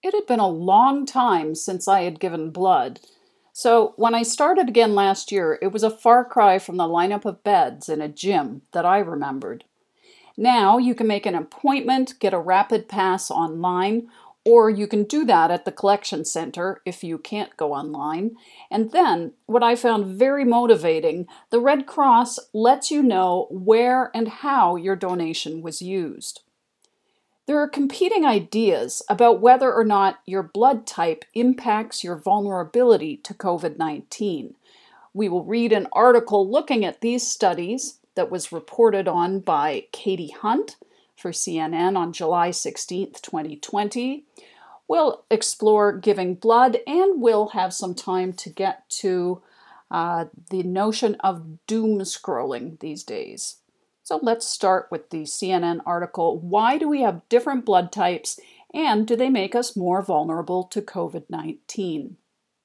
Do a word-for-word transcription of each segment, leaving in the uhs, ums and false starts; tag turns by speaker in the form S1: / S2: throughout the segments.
S1: It had been a long time since I had given blood. So when I started again last year, it was a far cry from the lineup of beds in a gym that I remembered. Now you can make an appointment, get a rapid pass online, or you can do that at the collection center if you can't go online. And then, what I found very motivating, the Red Cross lets you know where and how your donation was used. There are competing ideas about whether or not your blood type impacts your vulnerability to covid nineteen. We will read an article looking at these studies that was reported on by Katie Hunt for C N N on July sixteenth, twenty twenty. We'll explore giving blood, and we'll have some time to get to uh, the notion of doom scrolling these days. So let's start with the C N N article, Why do we have different blood types, and do they make us more vulnerable to covid nineteen?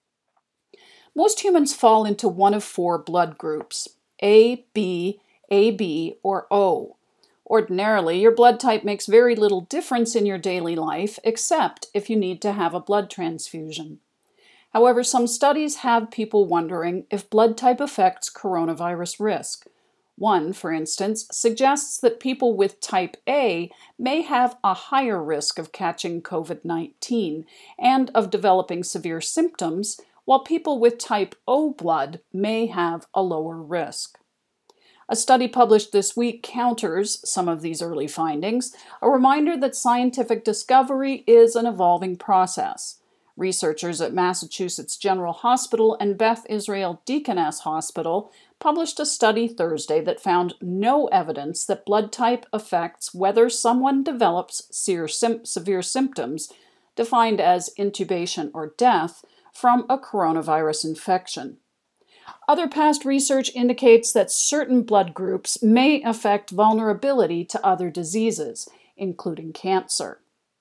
S1: Most humans fall into one of four blood groups, A, B, A B, or O. Ordinarily, your blood type makes very little difference in your daily life, except if you need to have a blood transfusion. However, some studies have people wondering if blood type affects coronavirus risk. One, for instance, suggests that people with type A may have a higher risk of catching covid nineteen and of developing severe symptoms, while people with type O blood may have a lower risk. A study published this week counters some of these early findings, a reminder that scientific discovery is an evolving process. Researchers at Massachusetts General Hospital and Beth Israel Deaconess Hospital published a study Thursday that found no evidence that blood type affects whether someone develops severe symptoms, defined as intubation or death, from a coronavirus infection. Other past research indicates that certain blood groups may affect vulnerability to other diseases, including cancer.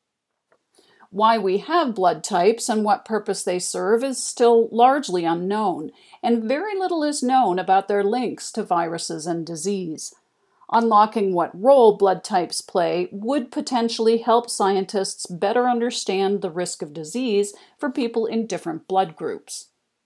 S1: Why we have blood types and what purpose they serve is still largely unknown, and very little is known about their links to viruses and disease. Unlocking what role blood types play would potentially help scientists better understand the risk of disease for people in different blood groups.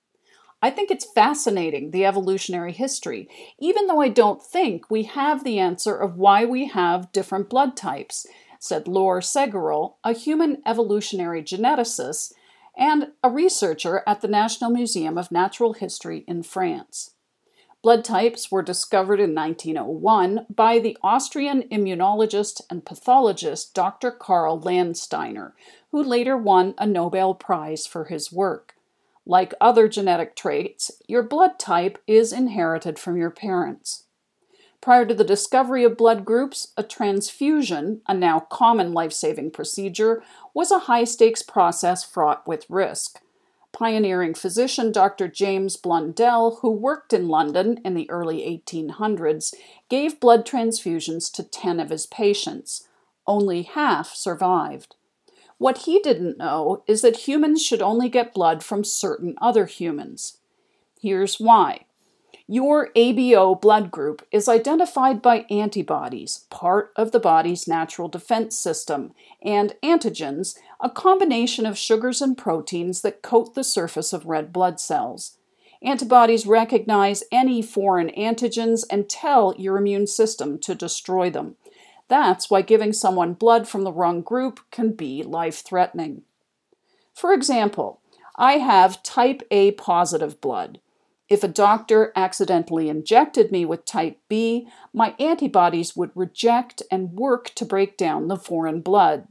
S1: I think it's fascinating, the evolutionary history, even though I don't think we have the answer of why we have different blood types, said Laure Segerol, a human evolutionary geneticist and a researcher at the National Museum of Natural History in France. Blood types were discovered in nineteen oh one by the Austrian immunologist and pathologist Doctor Karl Landsteiner, who later won a Nobel Prize for his work. Like other genetic traits, your blood type is inherited from your parents. Prior to the discovery of blood groups, a transfusion, a now common life-saving procedure, was a high-stakes process fraught with risk. Pioneering physician Doctor James Blundell, who worked in London in the early eighteen hundreds, gave blood transfusions to ten of his patients. Only half survived. What he didn't know is that humans should only get blood from certain other humans. Here's why. Your A B O blood group is identified by antibodies, part of the body's natural defense system, and antigens, a combination of sugars and proteins that coat the surface of red blood cells. Antibodies recognize any foreign antigens and tell your immune system to destroy them. That's why giving someone blood from the wrong group can be life-threatening. For example, I have type A positive blood. If a doctor accidentally injected me with type B, my antibodies would reject and work to break down the foreign blood.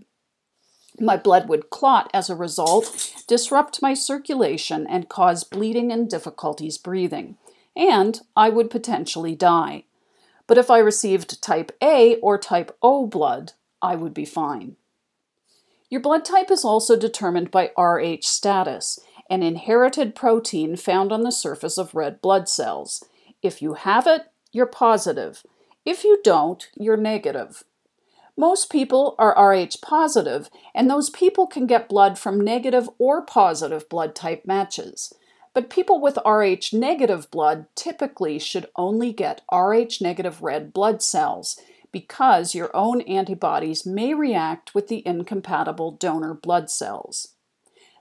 S1: My blood would clot as a result, disrupt my circulation, and cause bleeding and difficulties breathing. And I would potentially die. But if I received type A or type O blood, I would be fine. Your blood type is also determined by R H status, an inherited protein found on the surface of red blood cells. If you have it, you're positive. If you don't, you're negative. Most people are R H positive, and those people can get blood from negative or positive blood type matches. But people with R H negative blood typically should only get R H negative red blood cells because your own antibodies may react with the incompatible donor blood cells.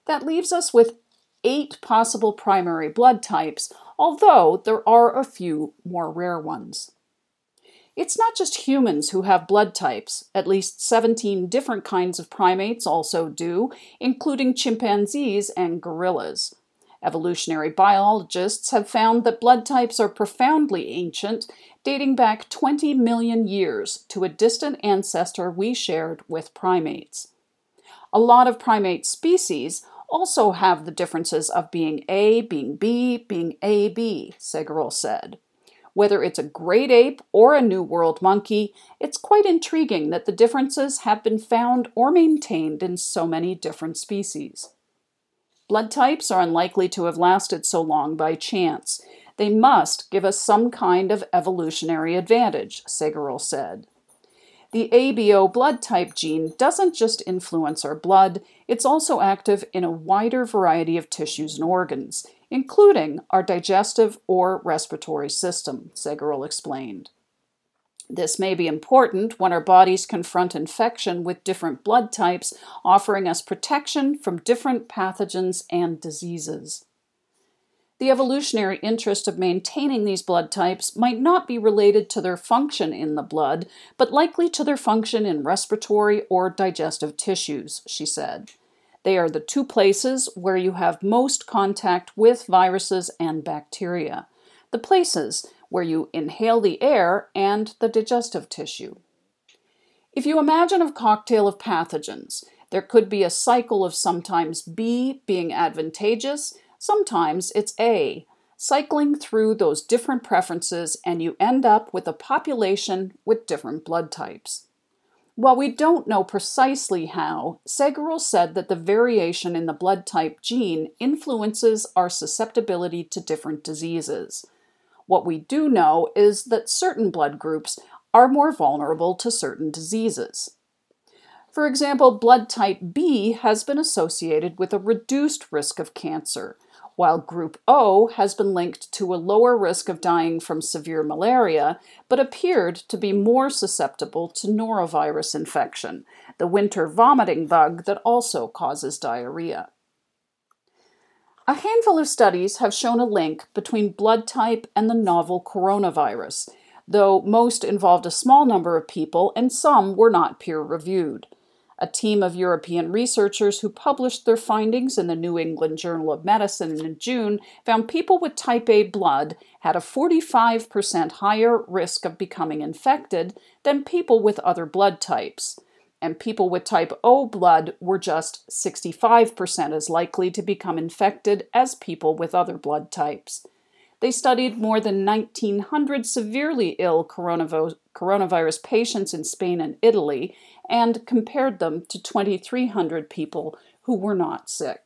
S1: That leaves us with eight possible primary blood types, although there are a few more rare ones. It's not just humans who have blood types. At least seventeen different kinds of primates also do, including chimpanzees and gorillas. Evolutionary biologists have found that blood types are profoundly ancient, dating back twenty million years to a distant ancestor we shared with primates. A lot of primate species also have the differences of being A, being B, being A B, Segerol said. Whether it's a great ape or a New World monkey, it's quite intriguing that the differences have been found or maintained in so many different species. Blood types are unlikely to have lasted so long by chance. They must give us some kind of evolutionary advantage, Segerol said. The A B O blood type gene doesn't just influence our blood, it's also active in a wider variety of tissues and organs, including our digestive or respiratory system, Segerol explained. This may be important when our bodies confront infection with different blood types, offering us protection from different pathogens and diseases. The evolutionary interest of maintaining these blood types might not be related to their function in the blood, but likely to their function in respiratory or digestive tissues, she said. They are the two places where you have most contact with viruses and bacteria, the places where you inhale the air and the digestive tissue. If you imagine a cocktail of pathogens, there could be a cycle of sometimes B being advantageous, sometimes it's A, cycling through those different preferences, and you end up with a population with different blood types. While we don't know precisely how, Segerol said that the variation in the blood type gene influences our susceptibility to different diseases. What we do know is that certain blood groups are more vulnerable to certain diseases. For example, blood type B has been associated with a reduced risk of cancer, while group O has been linked to a lower risk of dying from severe malaria, but appeared to be more susceptible to norovirus infection, the winter vomiting bug that also causes diarrhea. A handful of studies have shown a link between blood type and the novel coronavirus, though most involved a small number of people and some were not peer-reviewed. A team of European researchers who published their findings in the New England Journal of Medicine in June found people with type A blood had a forty-five percent higher risk of becoming infected than people with other blood types, and people with type O blood were just sixty-five percent as likely to become infected as people with other blood types. They studied more than nineteen hundred severely ill coronavirus patients in Spain and Italy and compared them to twenty-three hundred people who were not sick.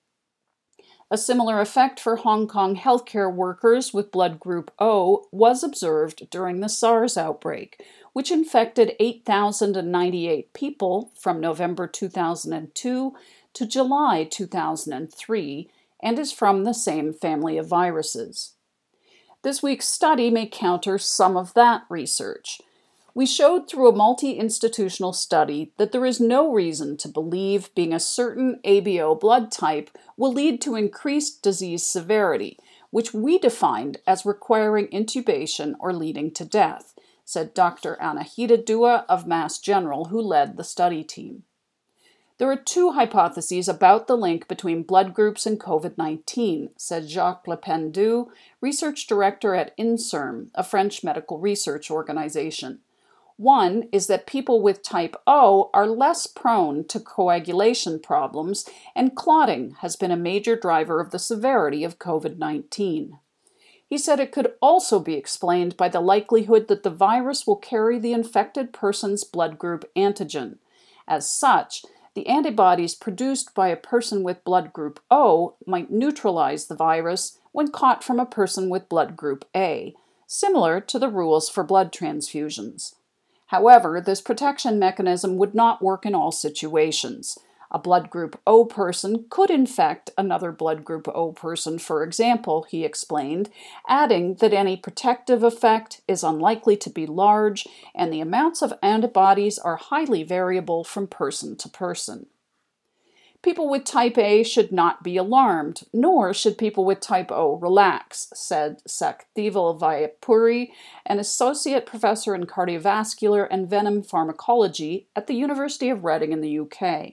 S1: A similar effect for Hong Kong healthcare workers with blood group O was observed during the SARS outbreak, which infected eight thousand ninety-eight people from November two thousand two to July two thousand three and is from the same family of viruses. This week's study may counter some of that research. We showed through a multi-institutional study that there is no reason to believe being a certain A B O blood type will lead to increased disease severity, which we defined as requiring intubation or leading to death, said Doctor Anahita Dua of Mass General, who led the study team. There are two hypotheses about the link between blood groups and COVID nineteen, said Jacques Lependu, research director at INSERM, a French medical research organization. One is that people with type O are less prone to coagulation problems, and clotting has been a major driver of the severity of COVID nineteen. He said it could also be explained by the likelihood that the virus will carry the infected person's blood group antigen. As such, the antibodies produced by a person with blood group O might neutralize the virus when caught from a person with blood group A, similar to the rules for blood transfusions. However, this protection mechanism would not work in all situations. A blood group O person could infect another blood group O person, for example, he explained, adding that any protective effect is unlikely to be large and the amounts of antibodies are highly variable from person to person. People with type A should not be alarmed, nor should people with type O relax, said Sakthival Vayapuri, an associate professor in cardiovascular and venom pharmacology at the University of Reading in the U K.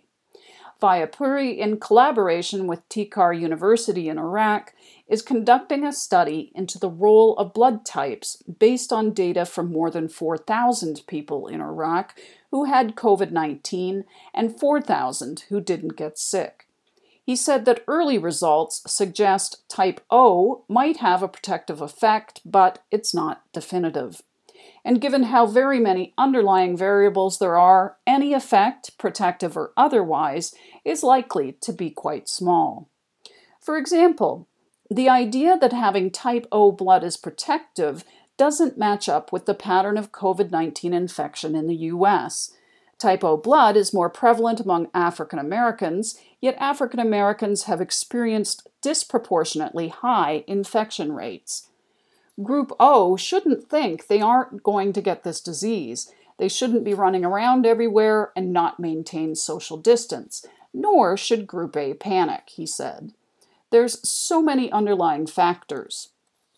S1: Vayapuri, in collaboration with Tikar University in Iraq, is conducting a study into the role of blood types based on data from more than four thousand people in Iraq who had COVID nineteen and four thousand who didn't get sick. He said that early results suggest type O might have a protective effect, but it's not definitive. And given how very many underlying variables there are, any effect, protective or otherwise, is likely to be quite small. For example, the idea that having type O blood is protective doesn't match up with the pattern of COVID nineteen infection in the U S. Type O blood is more prevalent among African Americans, yet African Americans have experienced disproportionately high infection rates. Group O shouldn't think they aren't going to get this disease. They shouldn't be running around everywhere and not maintain social distance, nor should Group A panic, he said. There's so many underlying factors.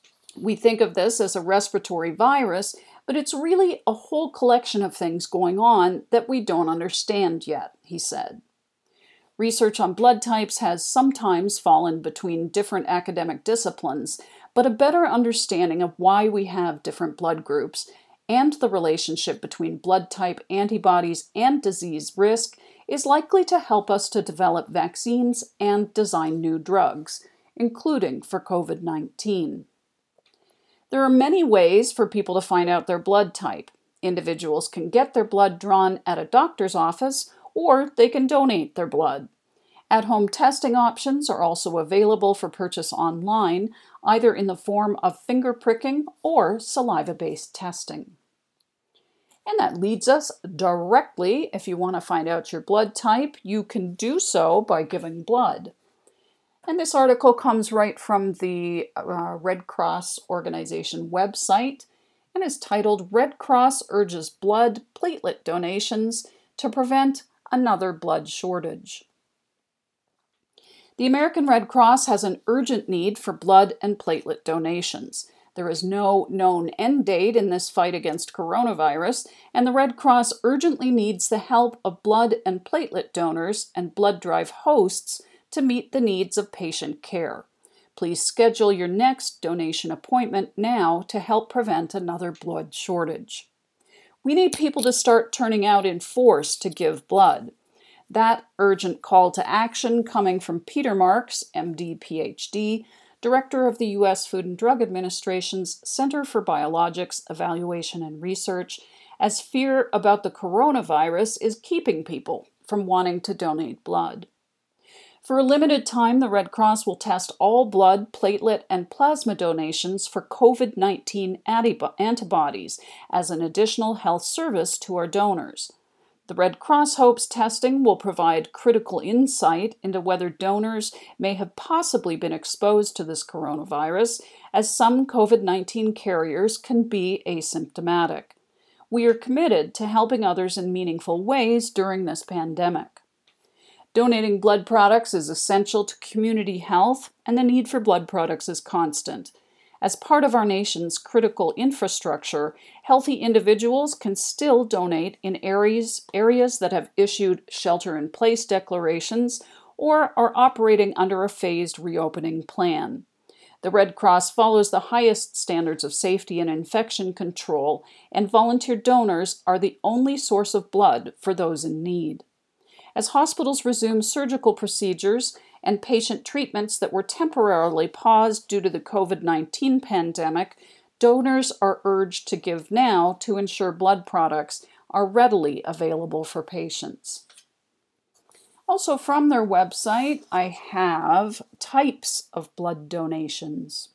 S1: We think of this as a respiratory virus, but it's really a whole collection of things going on that we don't understand yet, he said. Research on blood types has sometimes fallen between different academic disciplines, but a better understanding of why we have different blood groups and the relationship between blood type, antibodies, and disease risk is likely to help us to develop vaccines and design new drugs, including for COVID nineteen. There are many ways for people to find out their blood type. Individuals can get their blood drawn at a doctor's office, or they can donate their blood. At-home testing options are also available for purchase online, either in the form of finger pricking or saliva-based testing. And that leads us directly, if you want to find out your blood type, you can do so by giving blood. And this article comes right from the uh, Red Cross organization website and is titled Red Cross Urges Blood Platelet Donations to Prevent Another Blood Shortage. The American Red Cross has an urgent need for blood and platelet donations. There is no known end date in this fight against coronavirus, and the Red Cross urgently needs the help of blood and platelet donors and blood drive hosts to meet the needs of patient care. Please schedule your next donation appointment now to help prevent another blood shortage. We need people to start turning out in force to give blood. That urgent call to action coming from Peter Marks, M D, P H D, Director of the U S Food and Drug Administration's Center for Biologics Evaluation and Research, as fear about the coronavirus is keeping people from wanting to donate blood. For a limited time, the Red Cross will test all blood, platelet, and plasma donations for COVID nineteen antibodies as an additional health service to our donors. The Red Cross hopes testing will provide critical insight into whether donors may have possibly been exposed to this coronavirus, as some COVID nineteen carriers can be asymptomatic. We are committed to helping others in meaningful ways during this pandemic. Donating blood products is essential to community health, and the need for blood products is constant. As part of our nation's critical infrastructure, healthy individuals can still donate in areas, areas that have issued shelter-in-place declarations or are operating under a phased reopening plan. The Red Cross follows the highest standards of safety and infection control, and volunteer donors are the only source of blood for those in need. As hospitals resume surgical procedures and patient treatments that were temporarily paused due to the COVID nineteen pandemic, donors are urged to give now to ensure blood products are readily available for patients. Also from their website, I have types of blood donations.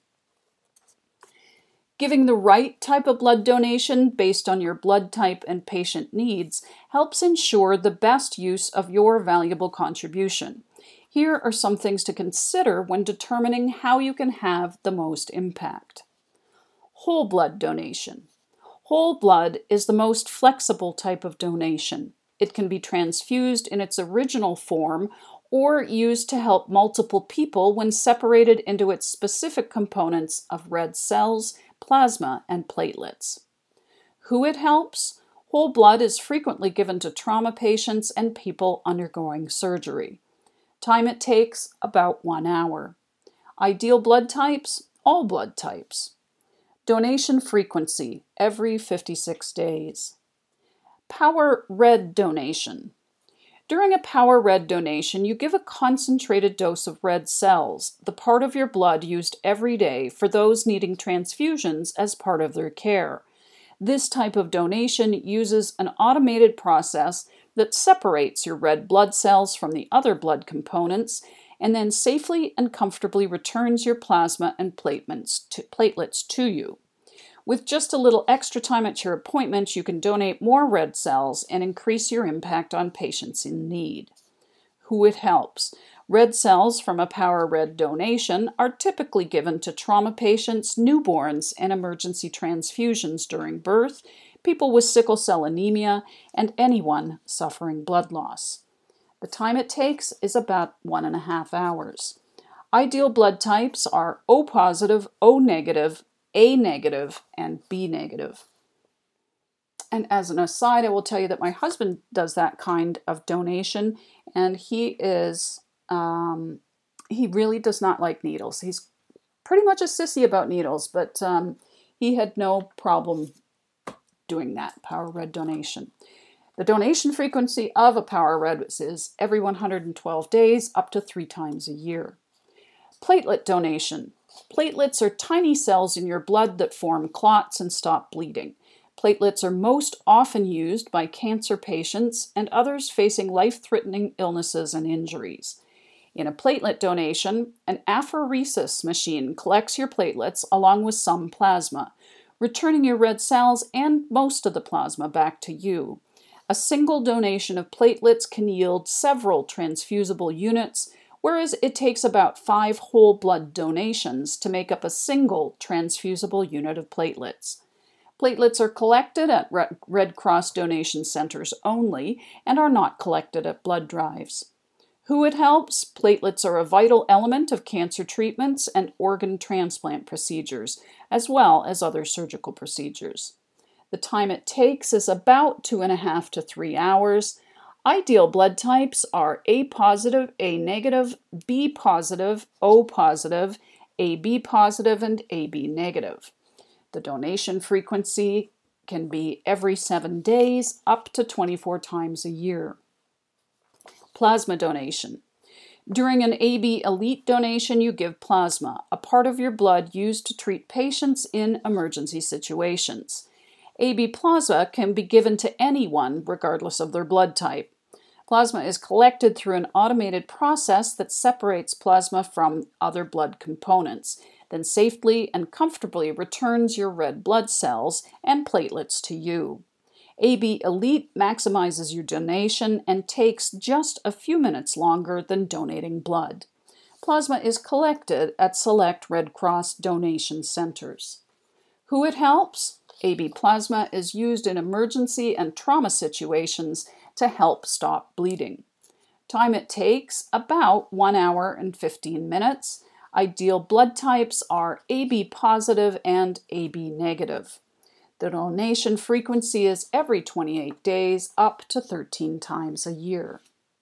S1: Giving the right type of blood donation based on your blood type and patient needs helps ensure the best use of your valuable contribution. Here are some things to consider when determining how you can have the most impact. Whole blood donation. Whole blood is the most flexible type of donation. It can be transfused in its original form or used to help multiple people when separated into its specific components of red cells, plasma, and platelets. Who it helps? Whole blood is frequently given to trauma patients and people undergoing surgery. Time it takes, about one hour. Ideal blood types, all blood types. Donation frequency, every fifty-six days. Power red donation. During a power red donation, you give a concentrated dose of red cells, the part of your blood used every day for those needing transfusions as part of their care. This type of donation uses an automated process that separates your red blood cells from the other blood components and then safely and comfortably returns your plasma and platelets to, platelets to you. With just a little extra time at your appointment, you can donate more red cells and increase your impact on patients in need. Who it helps. Red cells from a Power Red donation are typically given to trauma patients, newborns, and emergency transfusions during birth, people with sickle cell anemia, and anyone suffering blood loss. The time it takes is about one and a half hours. Ideal blood types are O positive, O negative, A negative, and B negative. And as an aside, I will tell you that my husband does that kind of donation, and he is, um, he really does not like needles. He's pretty much a sissy about needles, but um, he had no problem doing that Power Red donation. The donation frequency of a Power Red is every one hundred twelve days, up to three times a year. Platelet donation. Platelets are tiny cells in your blood that form clots and stop bleeding. Platelets are most often used by cancer patients and others facing life-threatening illnesses and injuries. In a platelet donation, an apheresis machine collects your platelets along with some plasma, returning your red cells and most of the plasma back to you. A single donation of platelets can yield several transfusible units, whereas it takes about five whole blood donations to make up a single transfusible unit of platelets. Platelets are collected at Red Cross donation centers only and are not collected at blood drives. Who it helps? Platelets are a vital element of cancer treatments and organ transplant procedures, as well as other surgical procedures. The time it takes is about two and a half to three hours. Ideal blood types are A positive, A negative, B positive, O positive, A B positive, and A B negative. The donation frequency can be every seven days, up to twenty-four times a year. Plasma donation. During an A B Elite donation, you give plasma, a part of your blood used to treat patients in emergency situations. A B plasma can be given to anyone, regardless of their blood type. Plasma is collected through an automated process that separates plasma from other blood components, then safely and comfortably returns your red blood cells and platelets to you. A B Elite maximizes your donation and takes just a few minutes longer than donating blood. Plasma is collected at select Red Cross donation centers. Who it helps? A B plasma is used in emergency and trauma situations to help stop bleeding. Time it takes, about one hour and fifteen minutes. Ideal blood types are A B positive and A B negative. The donation frequency is every twenty-eight days, up to thirteen times a year.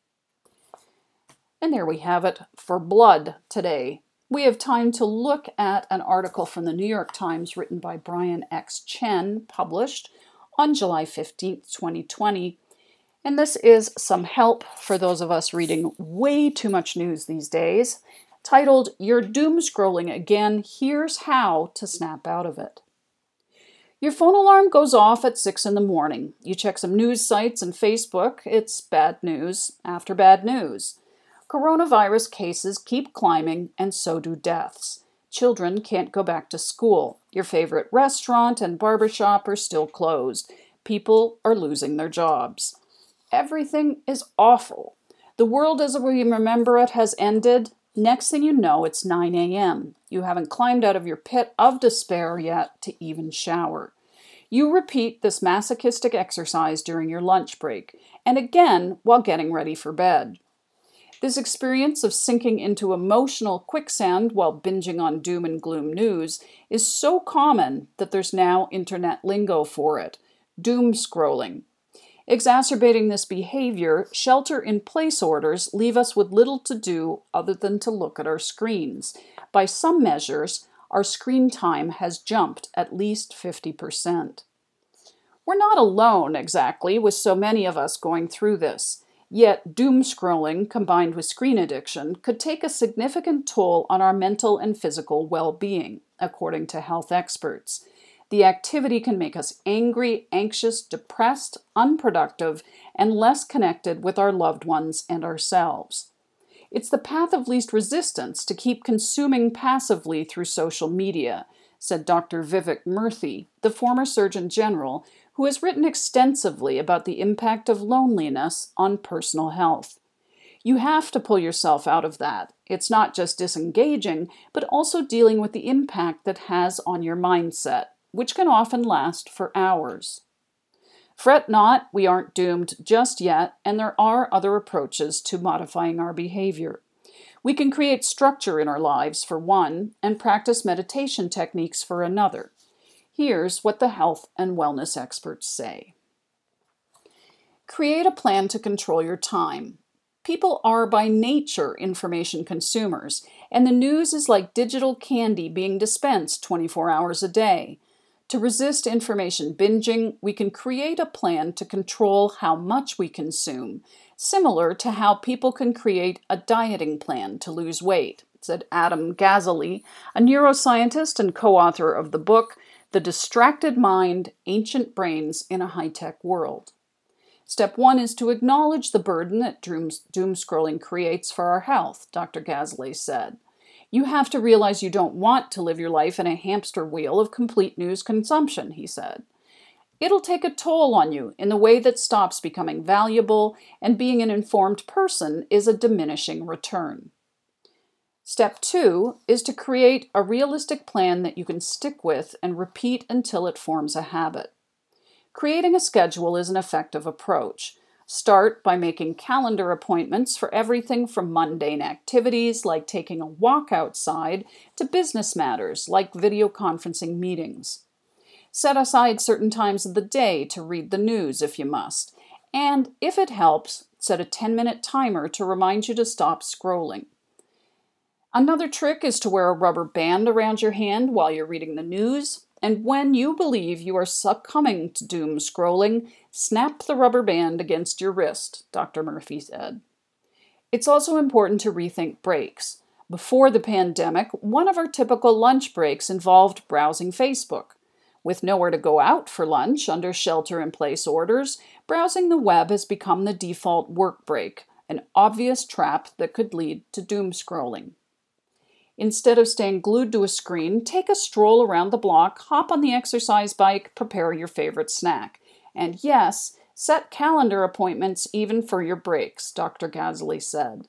S1: And there we have it for blood today. We have time to look at an article from the New York Times written by Brian X. Chen, published on July fifteenth, twenty twenty. And this is some help for those of us reading way too much news these days, titled, "You're Doom Scrolling Again, Here's How to Snap Out of It." Your phone alarm goes off at six in the morning. You check some news sites and Facebook. It's bad news after bad news. Coronavirus cases keep climbing, and so do deaths. Children can't go back to school. Your favorite restaurant and barbershop are still closed. People are losing their jobs. Everything is awful. The world as we remember it has ended. Next thing you know, it's nine a.m. You haven't climbed out of your pit of despair yet to even shower. You repeat this masochistic exercise during your lunch break, and again while getting ready for bed. This experience of sinking into emotional quicksand while binging on doom and gloom news is so common that there's now internet lingo for it: doom scrolling. Exacerbating this behavior, shelter-in-place orders leave us with little to do other than to look at our screens. By some measures, our screen time has jumped at least fifty percent. We're not alone, exactly, with so many of us going through this. Yet, doom scrolling combined with screen addiction could take a significant toll on our mental and physical well-being, according to health experts. The activity can make us angry, anxious, depressed, unproductive, and less connected with our loved ones and ourselves. It's the path of least resistance to keep consuming passively through social media, said Doctor Vivek Murthy, the former Surgeon General, who has written extensively about the impact of loneliness on personal health. You have to pull yourself out of that. It's not just disengaging, but also dealing with the impact that has on your mindset, which can often last for hours. Fret not, we aren't doomed just yet, and there are other approaches to modifying our behavior. We can create structure in our lives for one, and practice meditation techniques for another. Here's what the health and wellness experts say. Create a plan to control your time. People are by nature information consumers, and the news is like digital candy being dispensed twenty-four hours a day. To resist information binging, we can create a plan to control how much we consume, similar to how people can create a dieting plan to lose weight, said Adam Gazzaley, a neuroscientist and co-author of the book, The Distracted Mind, Ancient Brains in a High-Tech World. Step one is to acknowledge the burden that doom, doom scrolling creates for our health, Doctor Gazzaley said. You have to realize you don't want to live your life in a hamster wheel of complete news consumption, he said. It'll take a toll on you in the way that stops becoming valuable, and being an informed person is a diminishing return. Step two is to create a realistic plan that you can stick with and repeat until it forms a habit. Creating a schedule is an effective approach. Start by making calendar appointments for everything from mundane activities like taking a walk outside to business matters like video conferencing meetings. Set aside certain times of the day to read the news if you must, and if it helps, set a ten-minute timer to remind you to stop scrolling. Another trick is to wear a rubber band around your hand while you're reading the news, and when you believe you are succumbing to doom scrolling, snap the rubber band against your wrist, Doctor Murphy said. It's also important to rethink breaks. Before the pandemic, one of our typical lunch breaks involved browsing Facebook. With nowhere to go out for lunch under shelter-in-place orders, browsing the web has become the default work break, an obvious trap that could lead to doom scrolling. Instead of staying glued to a screen, take a stroll around the block, hop on the exercise bike, prepare your favorite snack. And yes, set calendar appointments even for your breaks, Doctor Gazzaley said.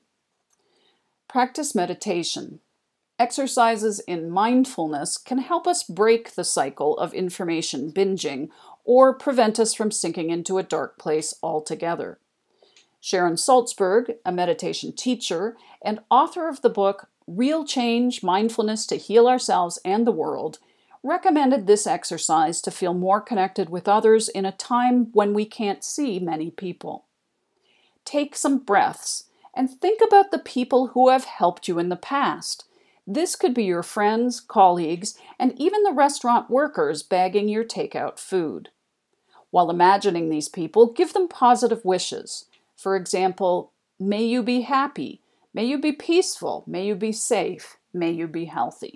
S1: Practice meditation. Exercises in mindfulness can help us break the cycle of information binging or prevent us from sinking into a dark place altogether. Sharon Salzberg, a meditation teacher and author of the book Real Change, Mindfulness to Heal Ourselves and the World, recommended this exercise to feel more connected with others in a time when we can't see many people. Take some breaths and think about the people who have helped you in the past. This could be your friends, colleagues, and even the restaurant workers bagging your takeout food. While imagining these people, give them positive wishes. For example, may you be happy. May you be peaceful. May you be safe. May you be healthy.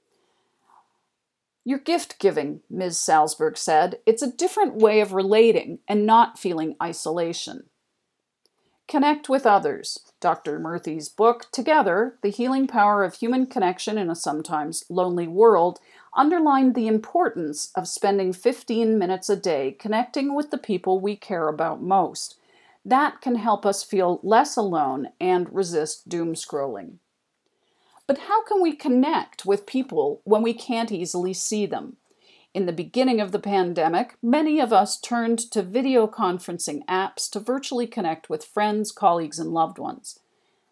S1: Your gift giving, Miz Salzberg said, it's a different way of relating and not feeling isolation. Connect with others. Doctor Murthy's book, Together, The Healing Power of Human Connection in a Sometimes Lonely World, underlined the importance of spending fifteen minutes a day connecting with the people we care about most. That can help us feel less alone and resist doom scrolling. But how can we connect with people when we can't easily see them? In the beginning of the pandemic, many of us turned to video conferencing apps to virtually connect with friends, colleagues, and loved ones.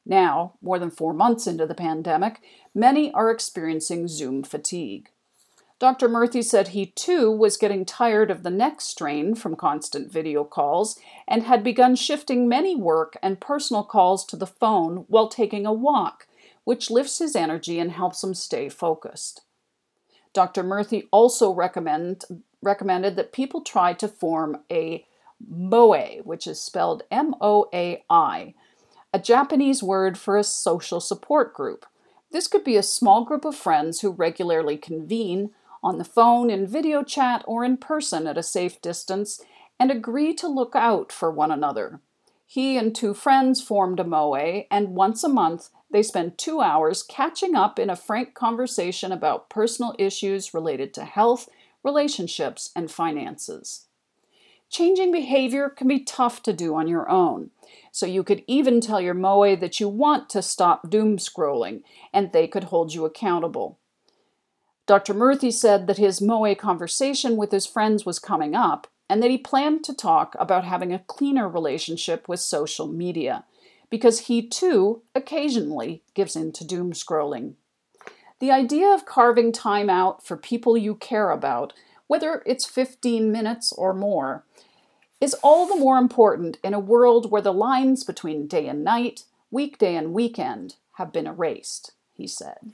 S1: Now, more than four months into the pandemic, many are experiencing Zoom fatigue. Doctor Murthy said he too was getting tired of the neck strain from constant video calls and had begun shifting many work and personal calls to the phone while taking a walk, which lifts his energy and helps him stay focused. Doctor Murthy also recommend, recommended that people try to form a moe, which is spelled M O A I, a Japanese word for a social support group. This could be a small group of friends who regularly convene on the phone, in video chat, or in person at a safe distance, and agree to look out for one another. He and two friends formed a moe, and once a month they spend two hours catching up in a frank conversation about personal issues related to health, relationships, and finances. Changing behavior can be tough to do on your own, so you could even tell your moe that you want to stop doom scrolling, and they could hold you accountable. Doctor Murthy said that his moe conversation with his friends was coming up, and that he planned to talk about having a cleaner relationship with social media, because he too occasionally gives in to doom scrolling. The idea of carving time out for people you care about, whether it's fifteen minutes or more, is all the more important in a world where the lines between day and night, weekday and weekend have been erased, he said.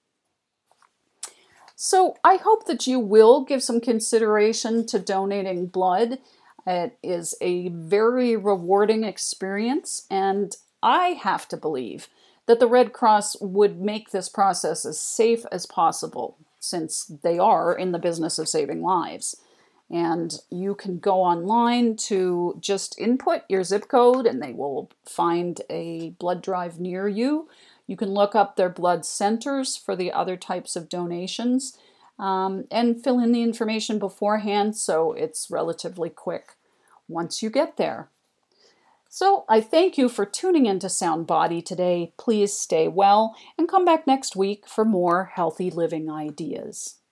S1: So I hope that you will give some consideration to donating blood. It is a very rewarding experience, and I have to believe that the Red Cross would make this process as safe as possible, since they are in the business of saving lives. And you can go online to just input your zip code, and they will find a blood drive near you. You can look up their blood centers for the other types of donations, um, and fill in the information beforehand so it's relatively quick once you get there. So I thank you for tuning into Sound Body today. Please stay well and come back next week for more healthy living ideas.